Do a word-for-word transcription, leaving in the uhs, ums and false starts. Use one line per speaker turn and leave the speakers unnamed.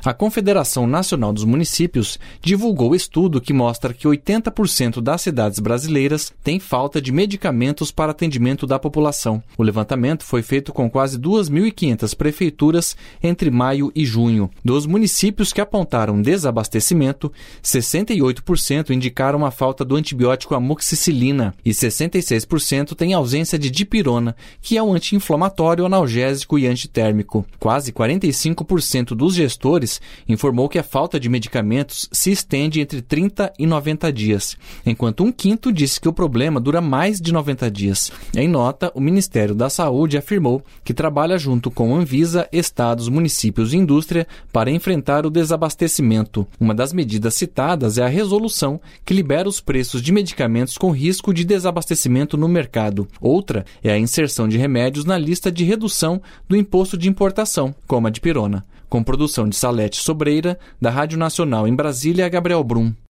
A Confederação Nacional dos Municípios divulgou estudo que mostra que oitenta por cento das cidades brasileiras têm falta de medicamentos para atendimento da população. O levantamento foi feito com quase duas mil e quinhentas prefeituras entre maio e junho. Dos municípios que apontaram desabastecimento, sessenta e oito por cento indicaram a falta do antibiótico amoxicilina e sessenta e seis por cento têm ausência de dipirona, que é um anti-inflamatório, analgésico e antitérmico. Quase quarenta e cinco por cento dos gestores informou que a falta de medicamentos se estende entre trinta e noventa dias, enquanto um quinto disse que o problema dura mais de noventa dias. Em nota, o Ministério da Saúde afirmou que trabalha junto com Anvisa, estados, municípios e indústria para enfrentar o desabastecimento. Uma das medidas citadas é a resolução que libera os preços de medicamentos com risco de desabastecimento no mercado. Outra é a inserção de remédios na lista de redução do imposto de importação, como a dipirona. Com produção de Salete Sobreira, da Rádio Nacional em Brasília, Gabriel Brum.